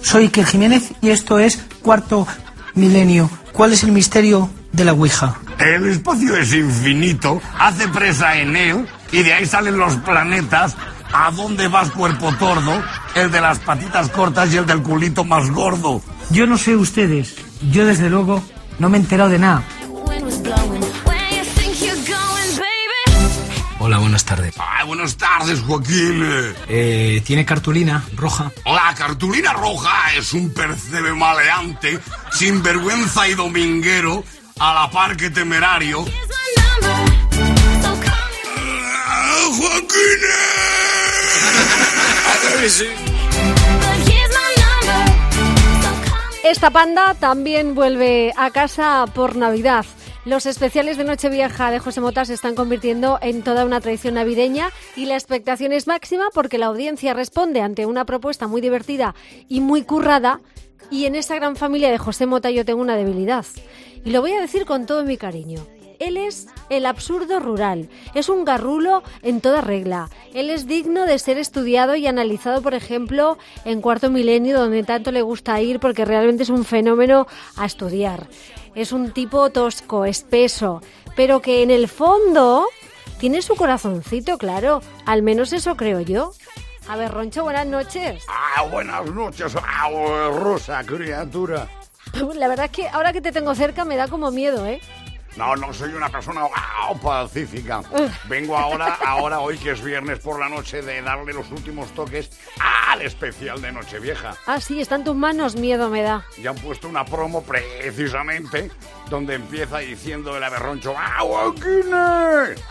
Soy Iker Jiménez y esto es Cuarto Milenio. ¿Cuál es el misterio de la Ouija? El espacio es infinito, hace presa en él y de ahí salen los planetas. ¿A dónde vas, cuerpo tordo? El de las patitas cortas y el del culito más gordo. Yo no sé ustedes, yo desde luego no me he enterado de nada. Hola, buenas tardes. Ay, buenas tardes, Joaquín. ¿Tiene cartulina roja? La cartulina roja es un percebe maleante, sinvergüenza y dominguero, a la par que temerario. ¡Joaquín! Esta panda también vuelve a casa por Navidad. Los especiales de Nochevieja de José Mota se están convirtiendo en toda una tradición navideña y la expectación es máxima porque la audiencia responde ante una propuesta muy divertida y muy currada, y en esa gran familia de José Mota yo tengo una debilidad y lo voy a decir con todo mi cariño. Él es el absurdo rural, es un garrulo en toda regla. Él es digno de ser estudiado y analizado, por ejemplo, en Cuarto Milenio, donde tanto le gusta ir porque realmente es un fenómeno a estudiar. Es un tipo tosco, espeso, pero que en el fondo tiene su corazoncito, claro. Al menos eso creo yo. A ver, Roncho, buenas noches. Buenas noches, Rosa, criatura. La verdad es que ahora que te tengo cerca me da como miedo, ¿eh? No soy una persona pacífica. Vengo hoy que es viernes por la noche, de darle los últimos toques al especial de Nochevieja. Ah, sí, está en tus manos, miedo me da. Ya han puesto una promo precisamente donde empieza diciendo el aberroncho ¡Joaquines!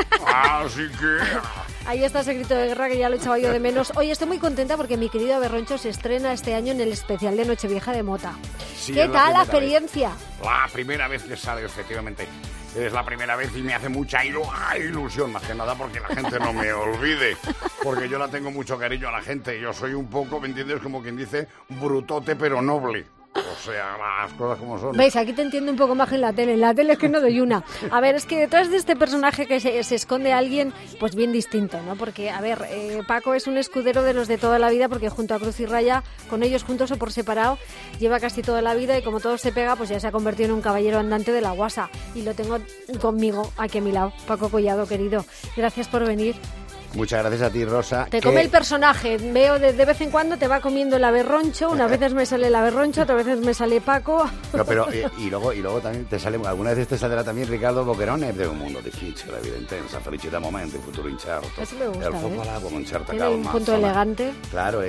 Así que... Ahí está ese grito de guerra que ya lo echaba yo de menos. Hoy estoy muy contenta porque mi querido Aberroncho se estrena este año en el especial de Nochevieja de Mota. Sí, ¿qué tal la experiencia? La primera vez que sale, efectivamente. Es la primera vez y me hace mucha ilusión, más que nada porque la gente no me olvide. Porque yo la tengo mucho cariño a la gente. Yo soy un poco, ¿me entiendes? Como quien dice, brutote pero noble. O sea, las cosas como son. Veis, aquí te entiendo un poco más en la tele. En la tele es que no doy una. A ver, es que detrás de este personaje que se esconde alguien, pues bien distinto, ¿no? Porque, a ver, Paco es un escudero de los de toda la vida, porque junto a Cruz y Raya, con ellos juntos o por separado, lleva casi toda la vida y como todo se pega, pues ya se ha convertido en un caballero andante de la guasa. Y lo tengo conmigo, aquí a mi lado. Paco Collado, querido. Gracias por venir. Muchas gracias a ti, Rosa. Te come el personaje. Veo de vez en cuando te va comiendo el aberroncho. Unas veces me sale el aberroncho, otras veces me sale Paco. No, pero y luego también te sale, alguna vez te saldrá también Ricardo Boquerone de Un mondo difficile, la vida intensa, felicità momento, il futuro incerto. Eso me gusta, el fuoco all'acqua con certa tiene calma. Un punto elegante. Claro,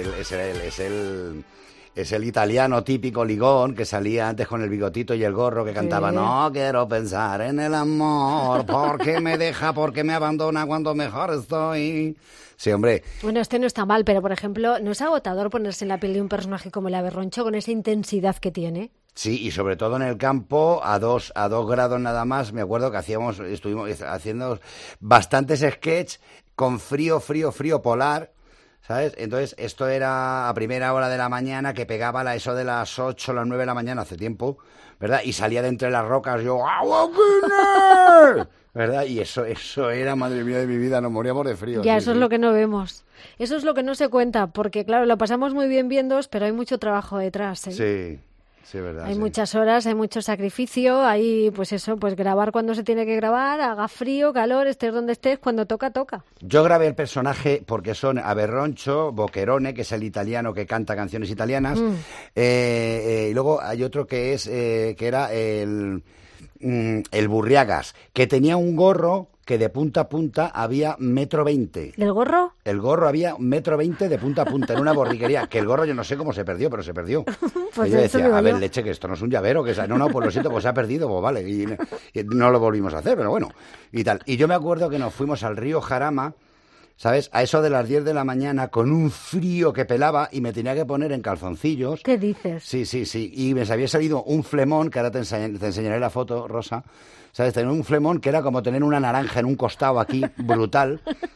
es el italiano típico ligón que salía antes con el bigotito y el gorro, que cantaba No quiero pensar en el amor, porque me deja, porque me abandona cuando mejor estoy. Sí, hombre. Bueno, este no está mal, pero por ejemplo, ¿no es agotador ponerse en la piel de un personaje como el Aberroncho con esa intensidad que tiene? Sí, y sobre todo en el campo, a dos grados nada más. Me acuerdo que estuvimos haciendo bastantes sketches con frío polar, ¿sabes? Entonces, esto era a primera hora de la mañana, que pegaba eso de las 8 o las 9 de la mañana hace tiempo, ¿verdad? Y salía de entre las rocas, yo, ¡Joaquines! ¿Verdad? Y eso era, madre mía de mi vida, nos moríamos de frío. Ya, sí, eso es lo que no vemos. Eso es lo que no se cuenta, porque claro, lo pasamos muy bien viéndoos, pero hay mucho trabajo detrás, ¿eh? Sí. Sí, verdad, hay muchas horas, hay mucho sacrificio, hay pues grabar cuando se tiene que grabar, haga frío, calor, estés donde estés, cuando toca. Yo grabé el personaje porque son Aberroncho, Boquerone, que es el italiano que canta canciones italianas, y luego hay otro que era el Burriagas, que tenía un gorro que de punta a punta había 1,20 m. ¿El gorro? El gorro había 1,20 m de punta a punta en una borriquería, que el gorro yo no sé cómo se perdió, pero se perdió. Pues y yo decía, a ver, leche, que esto no es un llavero, que no, pues lo siento, pues se ha perdido, pues vale, y no lo volvimos a hacer, pero bueno, y tal. Y yo me acuerdo que nos fuimos al río Jarama, ¿sabes? A eso de las 10 de la mañana, con un frío que pelaba, y me tenía que poner en calzoncillos. ¿Qué dices? Sí. Y me había salido un flemón, que ahora te enseñaré la foto, Rosa. ¿Sabes? Tener un flemón que era como tener una naranja en un costado aquí, brutal.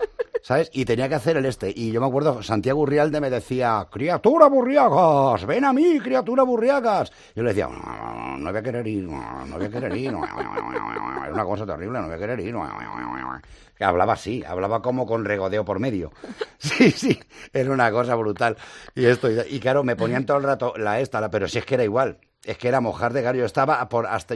¿sabes? Y tenía que hacer el este. Y yo me acuerdo, Santiago Urrialde me decía, criatura Burriagas, ven a mí, criatura Burriagas. Yo le decía, no voy a querer ir, no voy a querer ir. Era una cosa terrible, no voy a querer ir. Que hablaba así, hablaba como con regodeo por medio. Sí, era una cosa brutal. Y claro, me ponían todo el rato pero si es que era igual. Es que era mojar de gallo. Yo estaba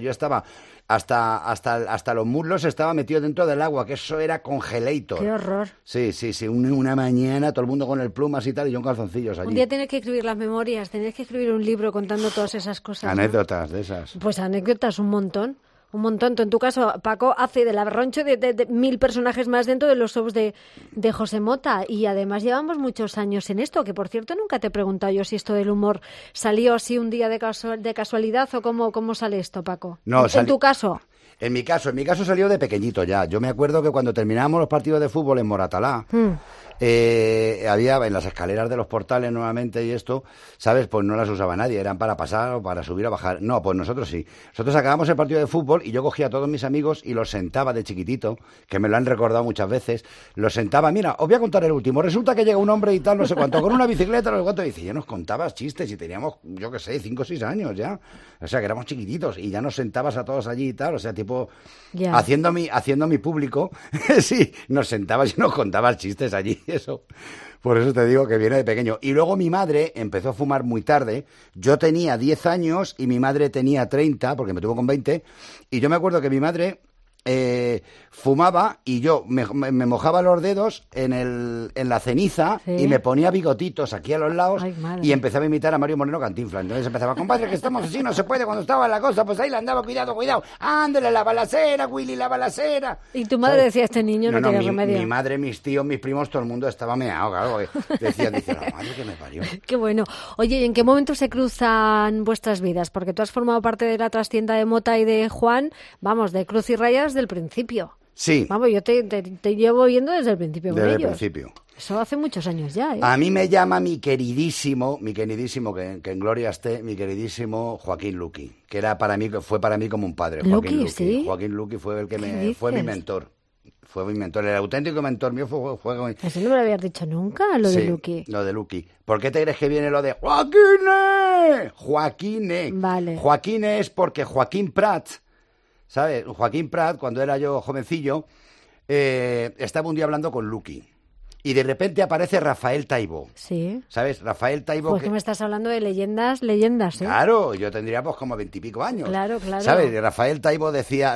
hasta los muslos estaba metido dentro del agua, que eso era congelator. ¡Qué horror! Sí. Una mañana todo el mundo con el plumas y tal, y yo en calzoncillos allí. Un día tenés que escribir las memorias, tenés que escribir un libro contando todas esas cosas. Anécdotas, ¿no? De esas. Pues anécdotas, un montón. Un montón. Tú, en tu caso, Paco, hace del Aberroncho de 1000 personajes más dentro de los shows de José Mota. Y además llevamos muchos años en esto, que por cierto nunca te he preguntado yo si esto del humor salió así un día de casualidad o cómo sale esto, Paco. No, en tu caso. En mi caso salió de pequeñito ya. Yo me acuerdo que cuando terminábamos los partidos de fútbol en Moratalá, había en las escaleras de los portales nuevamente y esto, ¿sabes? Pues no las usaba nadie, eran para pasar o para subir o bajar. No, pues nosotros sí. Nosotros acabamos el partido de fútbol y yo cogía a todos mis amigos y los sentaba de chiquitito, que me lo han recordado muchas veces, los sentaba, mira, os voy a contar el último. Resulta que llega un hombre y tal, no sé cuánto, con una bicicleta, no sé cuánto, y dice, ya nos contabas chistes y teníamos, yo qué sé, 5 o 6 años ya. O sea, que éramos chiquititos y ya nos sentabas a todos allí y tal, o sea, tipo, haciendo mi público, sí, nos sentabas y nos contabas chistes allí. Eso, por eso te digo que viene de pequeño. Y luego mi madre empezó a fumar muy tarde. Yo tenía 10 años y mi madre tenía 30, porque me tuvo con 20. Y yo me acuerdo que mi madre fumaba y yo me mojaba los dedos en la ceniza, ¿sí? Y me ponía bigotitos aquí a los lados. Ay, y empezaba a imitar a Mario Moreno Cantinflas. Entonces empezaba, compadre, que estamos así, no se puede. Cuando estaba en la cosa, pues ahí le andaba, cuidado, ándale, la balacera, Willy, la balacera. Y tu madre decía, este niño no tiene remedio. Mi madre, mis tíos, mis primos, todo el mundo estaba meado, claro. Decía, la madre que me parió. Qué bueno. Oye, ¿y en qué momento se cruzan vuestras vidas? Porque tú has formado parte de la trastienda de Mota y de Juan, vamos, de cruz y rayas del principio. Sí. Vamos, yo te llevo viendo desde el principio con ellos. Desde el principio. Eso hace muchos años ya, ¿eh? A mí me llama mi queridísimo, que en gloria esté, mi queridísimo Joaquín Luqui, que fue para mí como un padre. Joaquín Luqui, ¿sí? Joaquín Luqui fue el que fue mi mentor. Fue mi mentor, el auténtico mentor mío fue Eso no me lo habías dicho nunca, lo de Luqui. Lo de Luqui. ¿Por qué te crees que viene lo de Joaquine? Vale. Joaquine es porque Joaquín Prat, ¿sabes? Joaquín Prat, cuando era yo jovencillo, estaba un día hablando con Luqui. Y de repente aparece Rafael Taibo. Sí. ¿Sabes? Rafael Taibo. Pues que me estás hablando de leyendas, ¿eh? Claro, yo tendría pues como 20 y pico años. Claro. ¿Sabes? Y Rafael Taibo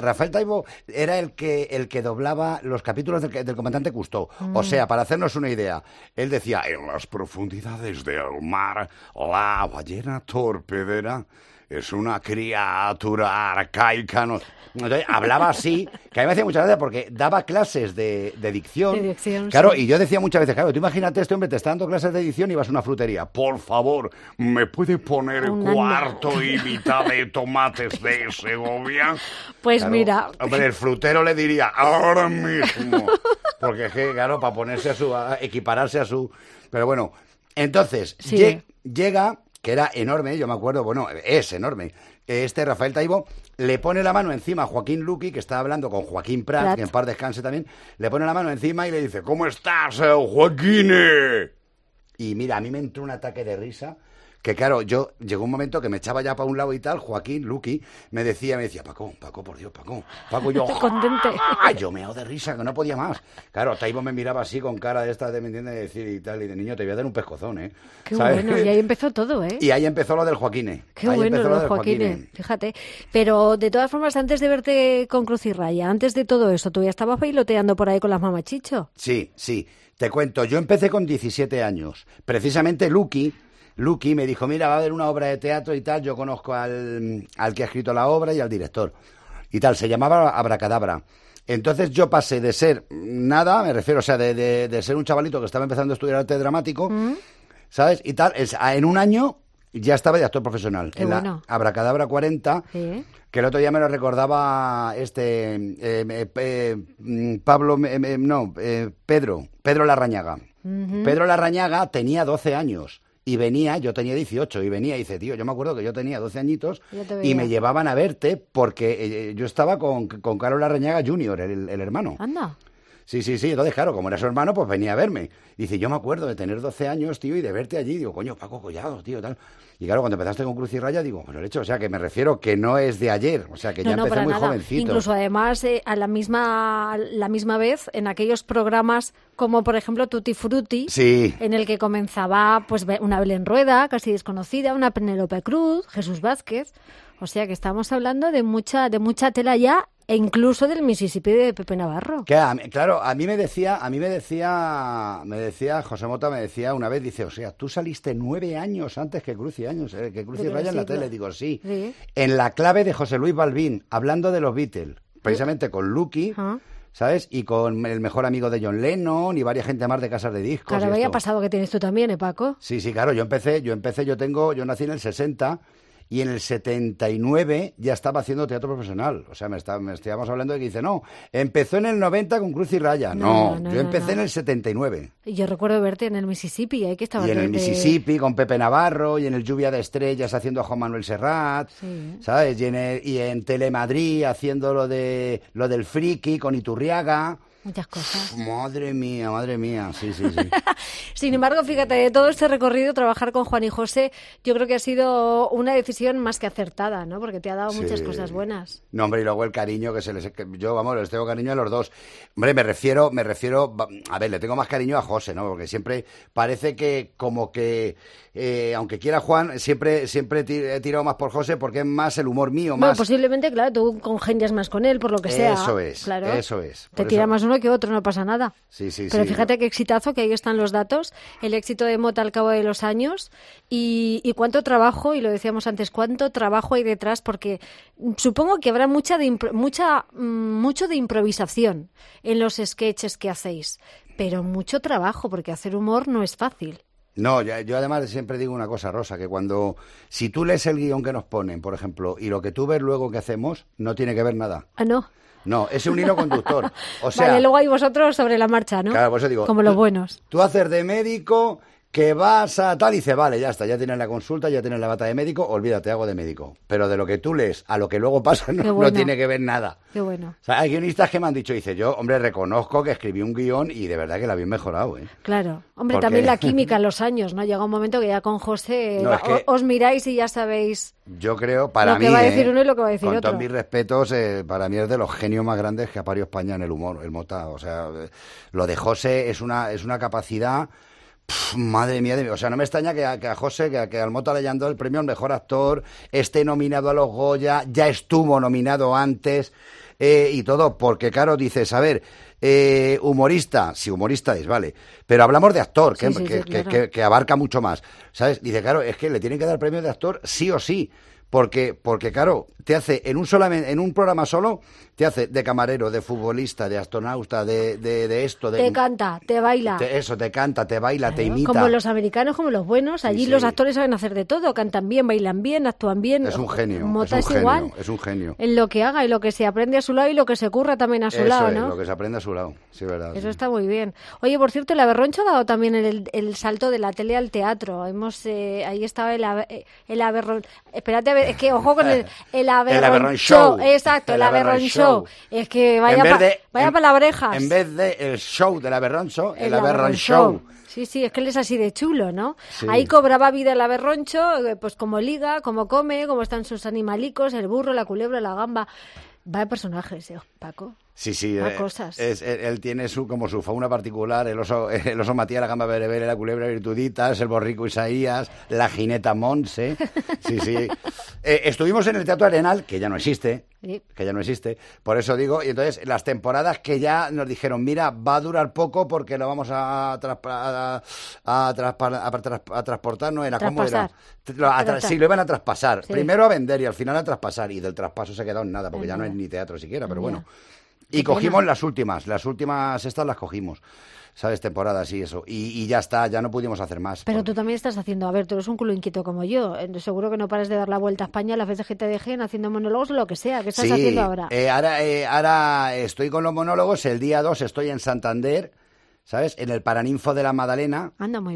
era el que doblaba los capítulos del comandante Cousteau. O sea, para hacernos una idea, él decía, en las profundidades del mar, la ballena torpedera es una criatura arcaica. Entonces, hablaba así, que a mí me hacía mucha gracia porque daba clases de dicción. De dicción, claro, sí. Y yo decía muchas veces, claro, tú imagínate, este hombre te está dando clases de dicción y vas a una frutería. Por favor, ¿me puede poner cuarto y mitad de tomates de Segovia? Pues claro, mira. Hombre, el frutero le diría, ahora mismo. Porque es que, claro, para ponerse a equipararse a su... Pero bueno, entonces, sí. Llega... que era enorme, yo me acuerdo, bueno, es enorme, Rafael Taibo le pone la mano encima a Joaquín Luqui, que está hablando con Joaquín Prat, que en paz descanse también, le pone la mano encima y le dice, ¿cómo estás, Joaquín? Y mira, a mí me entró un ataque de risa, que claro, llegó un momento que me echaba ya para un lado y tal, Joaquín Luqui me decía, Paco, por Dios, Paco, yo... Yo me hago de risa, que no podía más. Claro, Taibo me miraba así con cara de estas de, ¿me entiendes? De decir y tal, y de niño, te voy a dar un pescozón, ¿eh? Qué ¿sabes? Bueno, y ahí empezó todo, ¿eh? Y ahí empezó lo del Joaquín. Qué ahí bueno lo del Joaquín, fíjate. Pero, de todas formas, antes de verte con Cruz y Raya, antes de todo eso, ¿tú ya estabas bailoteando por ahí con las mamachicho? Sí, te cuento, yo empecé con 17 años. Precisamente Luqui me dijo, mira, va a haber una obra de teatro y tal, yo conozco al que ha escrito la obra y al director. Y tal, se llamaba Abracadabra. Entonces yo pasé de ser nada, me refiero, o sea, de ser un chavalito que estaba empezando a estudiar arte dramático, ¿sabes? Y tal, en un año ya estaba de actor profesional. Qué en bueno. La Abracadabra 40, ¿sí? Que el otro día me lo recordaba Pedro Larrañaga. Pedro Larrañaga tenía 12 años. Y venía, yo tenía 18, y venía y dice, tío, yo me acuerdo que yo tenía 12 añitos y me llevaban a verte porque yo estaba con Carlos Larrañaga Jr., el hermano. Anda. Sí. Entonces, claro, como era su hermano, pues venía a verme. Dice, yo me acuerdo de tener 12 años, tío, y de verte allí. Digo, coño, Paco Collado, tío, tal. Y claro, cuando empezaste con Cruz y Raya, digo, bueno, el hecho, o sea, que me refiero que no es de ayer. O sea, que ya empecé muy jovencito. Incluso, además, a la misma vez, en aquellos programas como, por ejemplo, Tutti Frutti, sí, en el que comenzaba pues una Belén Rueda, casi desconocida, una Penélope Cruz, Jesús Vázquez. O sea, que estamos hablando de mucha tela ya, e incluso del Mississippi de Pepe Navarro. Claro, a mí me decía, José Mota me decía una vez, dice, o sea, tú saliste 9 años antes que Cruz y Raya en la tele. Digo, sí. En La clave de José Luis Balbín, hablando de los Beatles, precisamente con Lucky, ¿sabes? Y con el mejor amigo de John Lennon y varias gente más de casas de discos. Claro, había pasado que tienes tú también, Paco? Sí, claro, yo nací en el 60... Y en el 79 ya estaba haciendo teatro profesional. O sea, me estábamos hablando de que dice, no, empezó en el 90 con Cruz y Raya. No, yo empecé en el 79. Y yo recuerdo verte en el Mississippi, ahí que estaba. Y en el Mississippi con Pepe Navarro, y en el Lluvia de Estrellas haciendo a Juan Manuel Serrat, ¿sabes? Y en Telemadrid haciendo lo del Friki con Iturriaga. Muchas cosas. Madre mía, sí. Sin embargo, fíjate, de todo este recorrido, trabajar con Juan y José, yo creo que ha sido una decisión más que acertada, ¿no? Porque te ha dado muchas cosas buenas. No, hombre, y luego el cariño yo, les tengo cariño a los dos. Hombre, me refiero, a ver, le tengo más cariño a José, ¿no? Porque siempre parece que como que, aunque quiera Juan, siempre he tirado más por José porque es más el humor mío, más... Bueno, posiblemente, claro, tú congenias más con él, por lo que sea. Eso es. Te tira más uno que otro, no pasa nada. Sí. Pero fíjate qué exitazo, que ahí están los datos, el éxito de Mota al cabo de los años y cuánto trabajo, y lo decíamos antes, cuánto trabajo hay detrás, porque supongo que habrá mucho de improvisación en los sketches que hacéis, pero mucho trabajo, porque hacer humor no es fácil. No, yo además siempre digo una cosa, Rosa, que si tú lees el guión que nos ponen, por ejemplo, y lo que tú ves luego que hacemos, no tiene que ver nada. Ah, ¿no? No, es un hilo conductor. O sea, vale, luego hay vosotros sobre la marcha, ¿no? Claro, por eso digo, como los buenos. Tú haces de médico, que vas a tal, y dices, vale, ya está, ya tienes la consulta, ya tienes la bata de médico, olvídate, hago de médico. Pero de lo que tú lees a lo que luego pasa no tiene que ver nada. Qué bueno. O sea, hay guionistas que me han dicho, dice, yo, hombre, reconozco que escribí un guión y de verdad que lo habéis mejorado, ¿eh? Claro. Hombre, también la química en los años, ¿no? Llega un momento que ya con José os miráis y ya sabéis... Yo creo, para mí, lo que va a decir uno y lo que va a decir con otro. todos mis respetos, para mí es de los genios más grandes que ha parido España en el humor, el Mota. O sea, lo de José es una capacidad... Madre mía, o sea, no me extraña que a José, que al Mota le hayan dado el premio al mejor actor, esté nominado a los Goya, ya estuvo nominado antes y todo, porque claro, dices, a ver, humorista, sí, humorista es, vale, pero hablamos de actor, claro, que abarca mucho más, ¿sabes? Dice, claro, es que le tienen que dar el premio de actor sí o sí. Porque claro, te hace en un programa solo, te hace de camarero, de futbolista, de astronauta, de esto, te canta, te baila. Te canta, te baila, claro, te imita. Como los americanos, como los buenos, allí los actores saben hacer de todo, cantan bien, bailan bien, actúan bien. Es un genio. Mota es igual. Es un genio. En lo que haga y lo que se aprende a su lado y lo que se curra también a su lado, ¿no? Lo que se aprende a su lado, sí, verdad. Eso está muy bien. Oye, por cierto, el Aberroncho ha dado también el salto de la tele al teatro. Ahí estaba el Aberroncho. Espérate, a ver, es que ojo con el Aberron Show. Exacto, el Aberron Show. Es que vaya palabrejas. En vez de el show del Aberron Show, el Aberron Show. Sí, es que él es así de chulo, ¿no? Sí. Ahí cobraba vida el Aberroncho, pues como liga, como come, como están sus animalicos, el burro, la culebra, la gamba. Vaya personajes, Paco. Sí, cosas. Él tiene como su fauna particular, el oso Matías, la gamba berebere, la culebra Virtuditas, el borrico Isaías, la jineta Monse. Sí. Estuvimos en el Teatro Arenal, que ya no existe, por eso digo, y entonces las temporadas que ya nos dijeron, mira, va a durar poco porque lo vamos a transportar, no era, ¿cómo era? Sí, lo iban a traspasar, primero a vender y al final a traspasar, y del traspaso se quedó en nada, porque ya no es ni teatro siquiera, pero bueno. Y cogimos las últimas estas las cogimos, ¿sabes? Temporadas y eso. Y ya está, ya no pudimos hacer más. Pero tú también estás haciendo, a ver, tú eres un culo inquieto como yo. Seguro que no paras de dar la vuelta a España las veces que te dejen haciendo monólogos o lo que sea. ¿Qué estás haciendo ahora? Ahora estoy con los monólogos. El día 2 estoy en Santander, ¿sabes? En el Paraninfo de la Madalena. Anda, muy bien.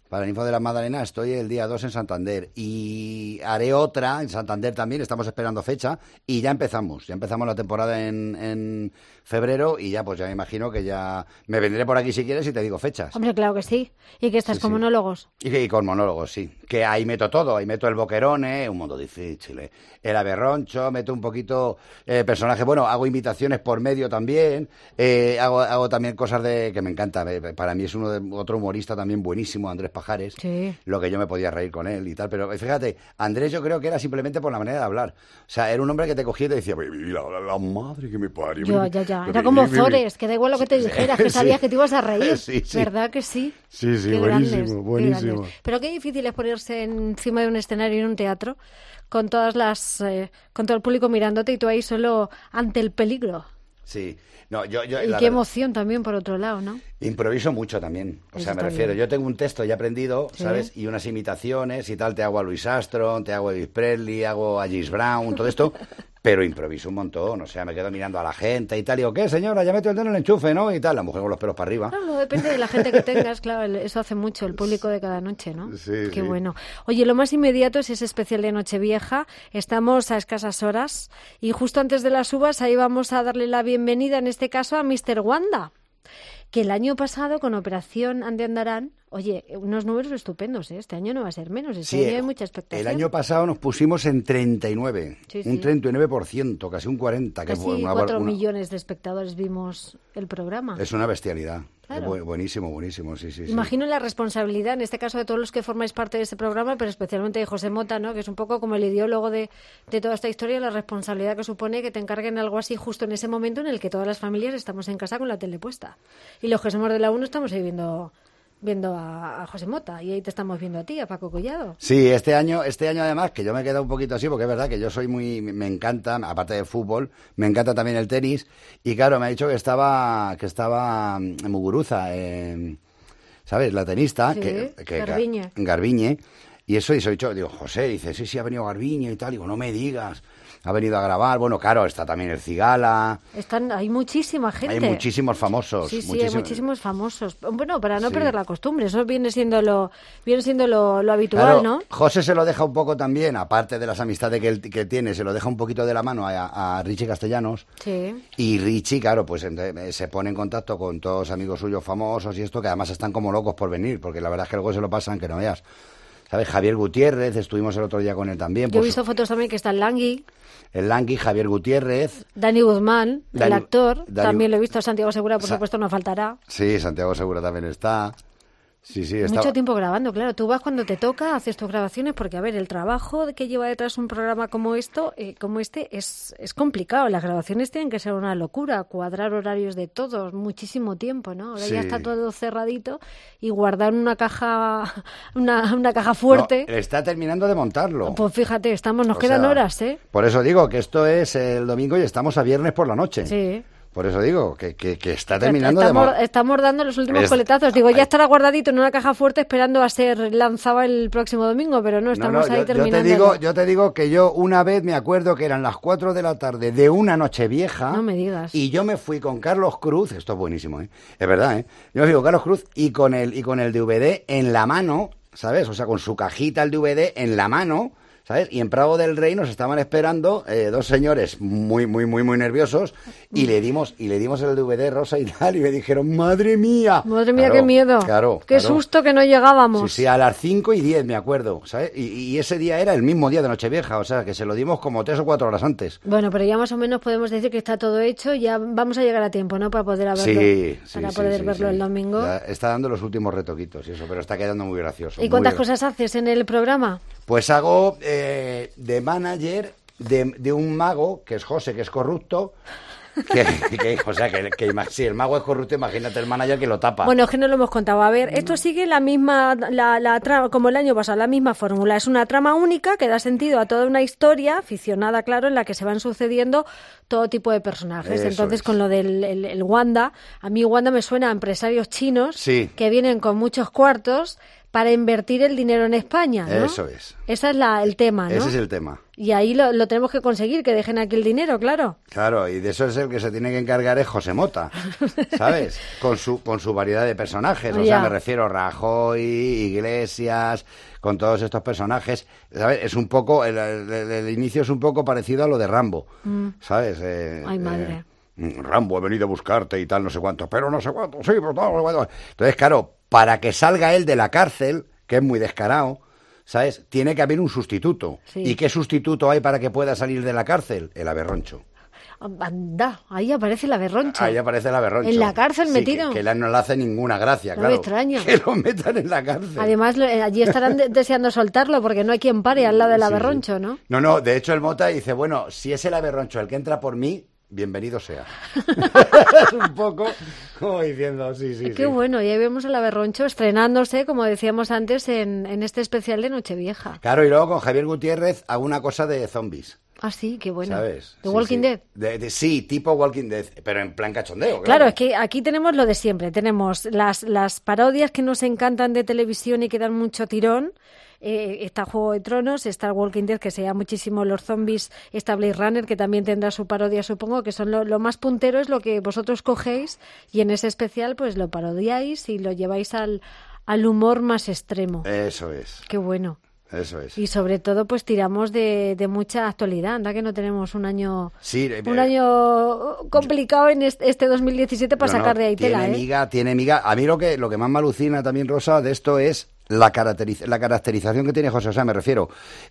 Para el Info de la Magdalena estoy el día 2 en Santander y haré otra en Santander también, estamos esperando fecha y ya empezamos la temporada en febrero y ya pues ya me imagino que ya me vendré por aquí si quieres y te digo fechas. Hombre, claro que sí. ¿Y que estás con monólogos? Y con monólogos, sí. Que ahí meto todo, ahí meto el boquerone, un mundo difícil, el aberroncho, meto un poquito personaje, bueno, hago invitaciones por medio también, hago también cosas que me encanta, para mí es otro humorista también buenísimo, Andrés Pajares, sí. Lo que yo me podía reír con él y tal, pero fíjate, Andrés yo creo que era simplemente por la manera de hablar, o sea, era un hombre que te cogía y te decía, la madre que me parió. Ya, era como Zores, que da igual lo que te dijeras, que sabías que te ibas a reír, sí. ¿Verdad que sí? Sí, qué buenísimo, buenísimo. Grandes. Pero qué difícil es ponerse encima de un escenario en un teatro con con todo el público mirándote y tú ahí solo ante el peligro. Sí. No, yo y qué emoción también por otro lado, ¿no? Improviso mucho también, o sea, me refiero, bien. yo tengo un texto ya aprendido, ¿Sí? ¿sabes? Y unas imitaciones y tal, te hago a Louis Armstrong, te hago a Elvis Presley, hago a James Brown, todo esto, pero improviso un montón, o sea, me quedo mirando a la gente y tal, y digo, ¿qué, señora? Ya metió el dedo en el enchufe, ¿no? Y tal, la mujer con los pelos para arriba. Claro, depende de la gente que tengas, claro, eso hace mucho, el público de cada noche, ¿no? Sí, qué bueno. Oye, lo más inmediato es ese especial de Nochevieja, estamos a escasas horas y justo antes de las uvas ahí vamos a darle la bienvenida, en este caso, a Mr. Wanda, que el año pasado con Operación Ande Andarán, oye, unos números estupendos, ¿eh? Este año no va a ser menos, este año hay mucha expectación. El año pasado nos pusimos en 39, un 39%, casi un 40%. Casi 4 millones de espectadores vimos el programa. Es una bestialidad. Claro. Buenísimo, sí. Imagino la responsabilidad, en este caso, de todos los que formáis parte de este programa, pero especialmente de José Mota, ¿no? Que es un poco como el ideólogo de toda esta historia, la responsabilidad que supone que te encarguen algo así justo en ese momento en el que todas las familias estamos en casa con la tele puesta. Y los que somos de la 1 estamos ahí viendo a José Mota y ahí te estamos viendo a ti, a Paco Collado. Sí, este año además, que yo me he quedado un poquito así, porque es verdad que yo soy me encanta, aparte de fútbol, me encanta también el tenis, y claro, me ha dicho que estaba en Muguruza, ¿sabes? La tenista, sí, que Garbiñe. Y eso, he dicho, digo, José, dice, sí, ha venido Garbiñe y tal, digo, no me digas, ha venido a grabar, bueno, claro, está también el Cigala. Hay muchísima gente. Hay muchísimos famosos. Sí, hay muchísimos famosos. Bueno, para no perder la costumbre, eso viene siendo lo habitual, claro, ¿no? José se lo deja un poco también, aparte de las amistades que tiene, se lo deja un poquito de la mano a Richie Castellanos. Sí. Y Richie, claro, pues se pone en contacto con todos amigos suyos famosos y esto, que además están como locos por venir, porque la verdad es que luego se lo pasan que no veas. ¿Sabes? Javier Gutiérrez, estuvimos el otro día con él también. Yo he visto fotos también que está el Langui. El Langui, Javier Gutiérrez. Dani Guzmán, el actor. También lo he visto. Santiago Segura, por supuesto, no faltará. Sí, Santiago Segura también está. Sí, Mucho tiempo grabando, claro. Tú vas cuando te toca, haces tus grabaciones, porque, a ver, el trabajo que lleva detrás un programa como este es complicado. Las grabaciones tienen que ser una locura, cuadrar horarios de todos, muchísimo tiempo, ¿no? Ahora ya está todo cerradito y guardar una caja fuerte. No, está terminando de montarlo. Pues fíjate, nos quedan horas, ¿eh? Por eso digo que esto es el domingo y estamos a viernes por la noche. Sí. Por eso digo que está terminando estamos dando los últimos coletazos. Digo, ya estará guardadito en una caja fuerte esperando a ser lanzado el próximo domingo, pero no, estamos ahí terminando. Yo te digo que yo una vez me acuerdo que eran las 4 de la tarde de una Nochevieja. No me digas. Y yo me fui con Carlos Cruz, esto es buenísimo, es verdad, yo me fui con Carlos Cruz y con el DVD en la mano, ¿sabes? O sea, con su cajita el DVD en la mano, ¿sabes? Y en Prado del Rey nos estaban esperando dos señores muy nerviosos y le dimos el DVD rosa y tal y me dijeron, ¡madre mía! ¡Madre mía, qué miedo! ¡Qué susto que no llegábamos! Sí, a las 5:10 me acuerdo, ¿sabes? Y ese día era el mismo día de Nochevieja, o sea, que se lo dimos como 3 o 4 horas antes. Bueno, pero ya más o menos podemos decir que está todo hecho, ya vamos a llegar a tiempo, ¿no? Para poder verlo el domingo. Ya está dando los últimos retoquitos y eso, pero está quedando muy gracioso. ¿Y cuántas cosas haces en el programa? Pues hago de manager de un mago, que es José, que es corrupto, si el mago es corrupto, imagínate el manager que lo tapa. Bueno, es que no lo hemos contado. A ver, esto sigue la misma, la trama, como el año pasado, la misma fórmula. Es una trama única que da sentido a toda una historia ficcionada, claro, en la que se van sucediendo todo tipo de personajes. Eso entonces, es. con lo del el Wanda, a mí Wanda me suena a empresarios chinos Sí. que vienen con muchos cuartos para invertir el dinero en España, ¿no? Eso es. Ese es el tema, ¿no? Ese es el tema. Y ahí lo tenemos que conseguir, que dejen aquí el dinero, claro. Claro, y de eso es el que se tiene que encargar es José Mota, ¿sabes? Con su variedad de personajes, o sea, me refiero a Rajoy, Iglesias, con todos estos personajes, ¿sabes? Es un poco, el inicio es un poco parecido a lo de Rambo, ¿sabes? Ay, madre. Rambo, he venido a buscarte y tal, no sé cuánto, pero no sé cuánto, sí, pero no sé cuánto. Entonces, claro, para que salga él de la cárcel, que es muy descarado, ¿sabes? Tiene que haber un sustituto. Sí. ¿Y qué sustituto hay para que pueda salir de la cárcel? El aberroncho. Anda, ahí aparece el aberroncho. Ahí aparece el aberroncho. En la cárcel sí, metido. Que no le hace ninguna gracia, No claro. me extraña. Que lo metan en la cárcel. Además, allí estarán deseando soltarlo porque no hay quien pare al lado del aberroncho, ¿no? No, de hecho el Mota dice, bueno, si es el aberroncho el que entra por mí, bienvenido sea. Es un poco como diciendo, sí. Qué bueno, y ahí vemos al aberroncho estrenándose, como decíamos antes, en este especial de Nochevieja. Claro, y luego con Javier Gutiérrez hago una cosa de zombies. Ah, sí, qué bueno. ¿Sabes? ¿De Walking Dead? Sí, tipo Walking Dead, pero en plan cachondeo. Claro, es que aquí tenemos lo de siempre. Tenemos las parodias que nos encantan de televisión y que dan mucho tirón. Está Juego de Tronos, está Walking Dead, que se llama muchísimo Los Zombies, está Blade Runner, que también tendrá su parodia, supongo, que son lo más puntero, es lo que vosotros cogéis y en ese especial pues lo parodiáis y lo lleváis al humor más extremo. Eso es. Qué bueno. Eso es. Y sobre todo, pues tiramos de mucha actualidad. Anda que no tenemos un año complicado en este 2017 para sacar de ahí tela, Tiene miga. A mí lo que más me alucina también, Rosa, de esto es la caracterización que tiene José. O sea, me refiero,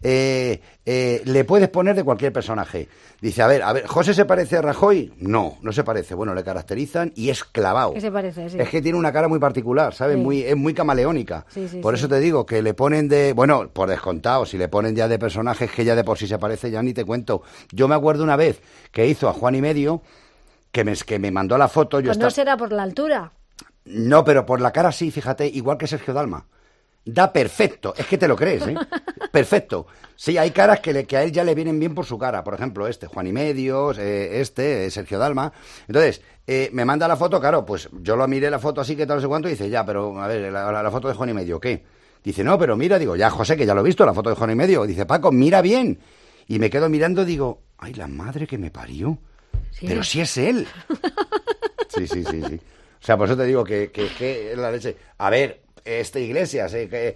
le puedes poner de cualquier personaje. Dice, a ver, ¿José se parece a Rajoy? No se parece. Bueno, le caracterizan y es clavado. ¿Qué se parece? Sí. Es que tiene una cara muy particular, ¿sabes? Sí. Es muy camaleónica. Sí, por eso te digo que le ponen por descontado, si le ponen ya de personajes que ya de por sí se parece, ya ni te cuento. Yo me acuerdo una vez que hizo a Juan y Medio, que me mandó la foto. Pues no será por la altura. No, pero por la cara sí, fíjate, igual que Sergio Dalma. Da perfecto, es que te lo crees, ¿eh? Perfecto. Sí, hay caras que a él ya le vienen bien por su cara. Por ejemplo, Juan y Medio, Sergio Dalma. Entonces, me manda la foto, claro, pues yo lo miré la foto así que tal, no sé cuánto, y dice, ya, pero a ver, la foto de Juan y Medio, ¿qué? Dice, no, pero mira, digo, ya, José, que ya lo he visto, la foto de Juan y Medio. Dice, Paco, mira bien. Y me quedo mirando, digo, ay, la madre que me parió. Sí. Pero sí es él. Sí. O sea, por eso te digo que es la leche. A ver, Iglesias,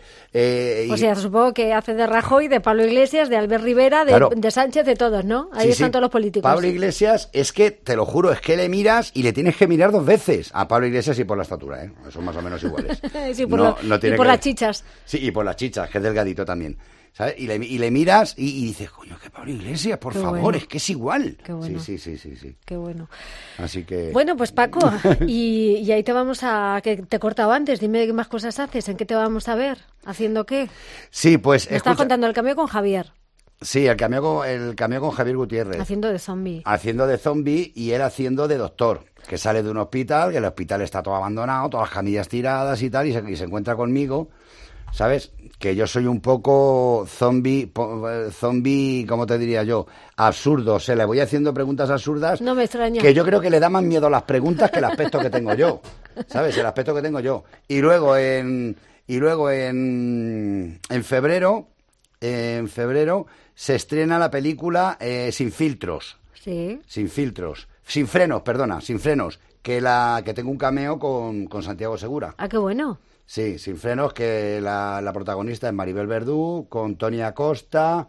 o sea, supongo que hace de Rajoy, de Pablo Iglesias, de Albert Rivera, de Sánchez, de todos, ¿no? Ahí están todos los políticos. Pablo Iglesias, es que, te lo juro, es que le miras y le tienes que mirar 2 veces. A Pablo Iglesias y por la estatura, ¿eh? Son más o menos iguales. Sí, y por las chichas. Sí, y por las chichas, que es delgadito también. ¿Sabes? Y le miras y dices, coño, que Pablo Iglesias, por favor, bueno. Es que es igual. Qué bueno. Sí. Qué bueno. Así que... Bueno, pues Paco, y ahí te vamos que te he cortado antes, dime qué más cosas haces, ¿en qué te vamos a ver? ¿Haciendo qué? Sí, pues... Me estás contando el cambio con Javier. Sí, el cambio con Javier Gutiérrez. Haciendo de zombie. Haciendo de zombie y él haciendo de doctor, que sale de un hospital, que el hospital está todo abandonado, todas las camillas tiradas y tal, y se encuentra conmigo, ¿sabes? Que yo soy un poco zombie, ¿cómo te diría yo? Absurdo. O sea, le voy haciendo preguntas absurdas. No me extraña. Que yo creo que le da más miedo las preguntas que el aspecto que tengo yo. ¿Sabes? El aspecto que tengo yo. Y luego en febrero se estrena la película Sin filtros. Sí. Sin frenos, que tengo un cameo con Santiago Segura. Ah, qué bueno. Sí, Sin frenos, que la protagonista es Maribel Verdú, con Tony Acosta,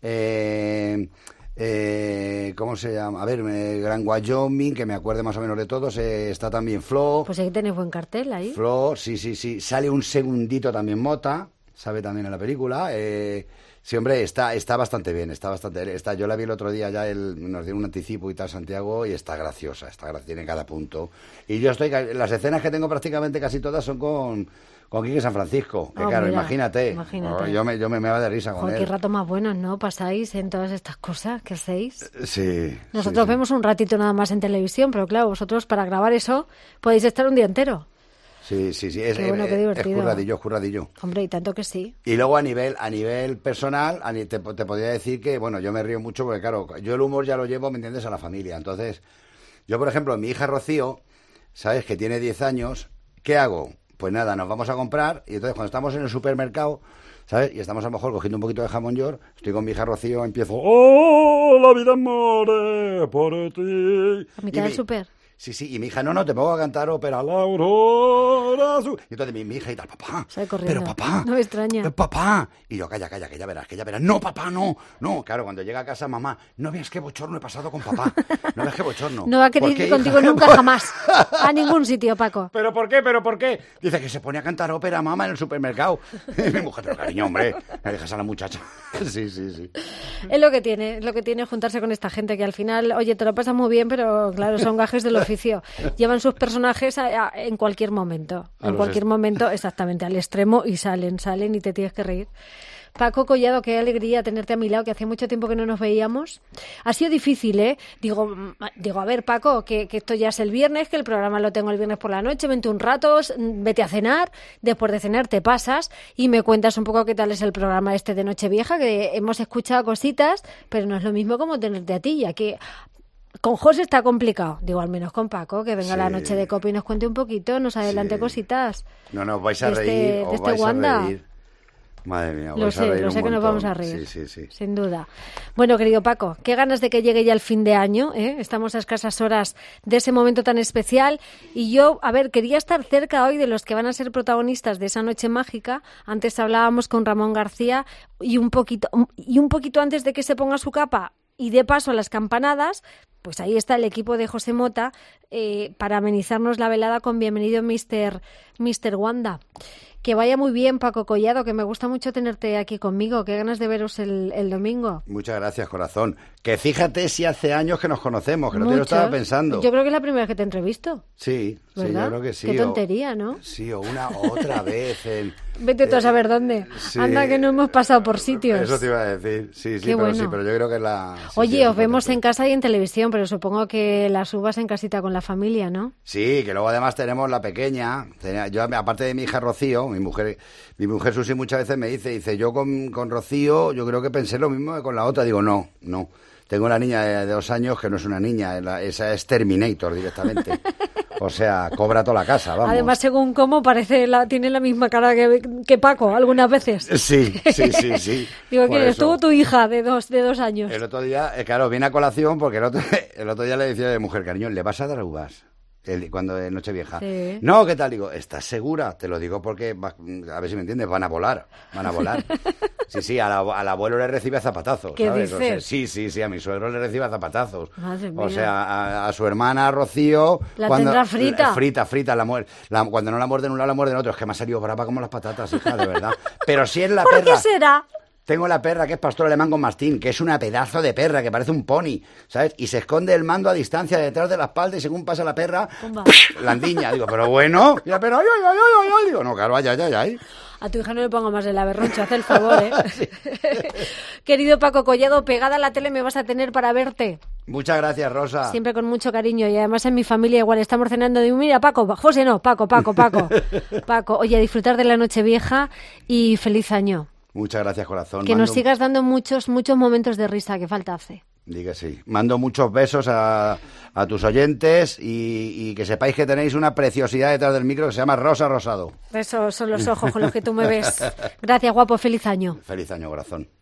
¿cómo se llama? A ver, Gran Wyoming, que me acuerde más o menos de todos, está también Flo. Pues ahí tenéis buen cartel, ahí. Flo, sí, sale un segundito también Mota, sabe también en la película, sí, hombre, está bastante bien, yo la vi el otro día, nos dio un anticipo y tal, Santiago, y está graciosa, tiene cada punto. Y yo las escenas que tengo prácticamente casi todas son con Quique San Francisco, que claro, mira, imagínate. Yo me va de risa con él. Qué rato más buenos, ¿no? Pasáis en todas estas cosas que hacéis. Sí. Nosotros vemos un ratito nada más en televisión, pero claro, vosotros para grabar eso podéis estar un día entero. Sí, qué bueno, qué divertido. Es curradillo. Hombre, y tanto que sí. Y luego a nivel personal, te podría decir que, bueno, yo me río mucho porque, claro, yo el humor ya lo llevo, ¿me entiendes?, a la familia. Entonces, yo, por ejemplo, mi hija Rocío, ¿sabes?, que tiene 10 años, ¿qué hago? Pues nada, nos vamos a comprar y entonces cuando estamos en el supermercado, ¿sabes? Y estamos a lo mejor cogiendo un poquito de jamón york, estoy con mi hija Rocío, empiezo, ¡oh, la vida muere por ti! A mitad del súper. Sí, y mi hija, no, te pongo a cantar ópera, la aurora. Y entonces mi hija y tal, papá, pero papá, no me extraña. Papá. Y yo, calla, que ya verás. No, papá, no. Claro, cuando llega a casa, mamá, no veas qué bochorno he pasado con papá. No veas qué bochorno. No va a querer ir contigo nunca jamás. A ningún sitio, Paco. ¿Pero por qué? Dice que se pone a cantar ópera, mamá, en el supermercado. Y mi mujer, pero cariño, hombre, me dejas a la muchacha. Sí. Es lo que tiene juntarse con esta gente, que al final, oye, te lo pasas muy bien, pero claro, son gajes del oficio. Llevan sus personajes en cualquier momento. En cualquier momento, exactamente, al extremo, y salen y te tienes que reír. Paco Collado, qué alegría tenerte a mi lado, que hacía mucho tiempo que no nos veíamos. Ha sido difícil, ¿eh? Digo, a ver, Paco, que esto ya es el viernes, que el programa lo tengo el viernes por la noche, vente un rato, vete a cenar, después de cenar te pasas y me cuentas un poco qué tal es el programa este de Nochevieja, que hemos escuchado cositas, pero no es lo mismo como tenerte a ti, ya que con José está complicado, digo, al menos con Paco, que venga la noche de copa y nos cuente un poquito, nos adelante cositas. No, os vais a reír, os vais a reír. Madre mía, lo sé que nos vamos a reír, sí. Sin duda. Bueno, querido Paco, qué ganas de que llegue ya el fin de año, ¿eh? Estamos a escasas horas de ese momento tan especial y yo, quería estar cerca hoy de los que van a ser protagonistas de esa noche mágica. Antes hablábamos con Ramón García y un poquito antes de que se ponga su capa y de paso a las campanadas, pues ahí está el equipo de José Mota para amenizarnos la velada con Bienvenido Mr. Wanda. Que vaya muy bien, Paco Collado, que me gusta mucho tenerte aquí conmigo. Qué ganas de veros el domingo. Muchas gracias, corazón. Que fíjate si hace años que nos conocemos, que no te lo estaba pensando. Yo creo que es la primera vez que te entrevisto. Sí, ¿verdad? Yo creo que sí. Qué tontería, ¿no? Sí, o otra vez. Vete tú a saber dónde. Sí, anda que no hemos pasado por sitios. Eso te iba a decir. Sí, pero yo creo que la... Oye, os vemos en casa y en televisión, pero supongo que las uvas en casita con la familia, ¿no? Sí, que luego además tenemos la pequeña. Yo, aparte de mi hija Rocío, mi mujer Susi muchas veces me dice, yo con Rocío, yo creo que pensé lo mismo que con la otra. Digo, no. Tengo una niña de 2 años que no es una niña, esa es Terminator directamente. O sea, cobra toda la casa, vamos. Además, según cómo tiene la misma cara que Paco, algunas veces. Sí. Digo, ¿quién eres tú o tu hija de dos años? El otro día, claro, viene a colación porque el otro día le decía a mi mujer, cariño, ¿le vas a dar uvas? Cuando es Nochevieja. Sí. No, ¿qué tal? Digo, ¿estás segura? Te lo digo porque, a ver si me entiendes, van a volar. Sí, al abuelo le recibe a zapatazos. ¿Qué ¿sabes? dices? O sea, sí, a mi suegro le recibe a zapatazos. Madre mía. O sea, a su hermana Rocío... Tendrá frita. Frita, cuando no la muerde en un lado, la muerde en otro. Es que me ha salido brava como las patatas, hija, de verdad. Pero si es la ¿Por perra... qué será? Tengo la perra que es pastor alemán con mastín, que es una pedazo de perra, que parece un pony, ¿sabes? Y se esconde el mando a distancia detrás de la espalda y según pasa la perra, la andiña. Digo, pero bueno, y la perra, ay. Digo, no, claro, ay. A tu hija no le pongo más de la berroncha, haz el favor, ¿eh? Sí. Querido Paco Collado, pegada a la tele me vas a tener para verte. Muchas gracias, Rosa. Siempre con mucho cariño y además en mi familia igual estamos cenando. Digo, mira, Paco, José no, Paco. Paco, oye, a disfrutar de la Nochevieja y feliz año. Muchas gracias, corazón. Que nos sigas dando muchos momentos de risa, que falta hace. Diga sí. Mando muchos besos a tus oyentes y que sepáis que tenéis una preciosidad detrás del micro que se llama Rosa Rosado. Esos son los ojos con los que tú me ves. Gracias, guapo. Feliz año. Feliz año, corazón.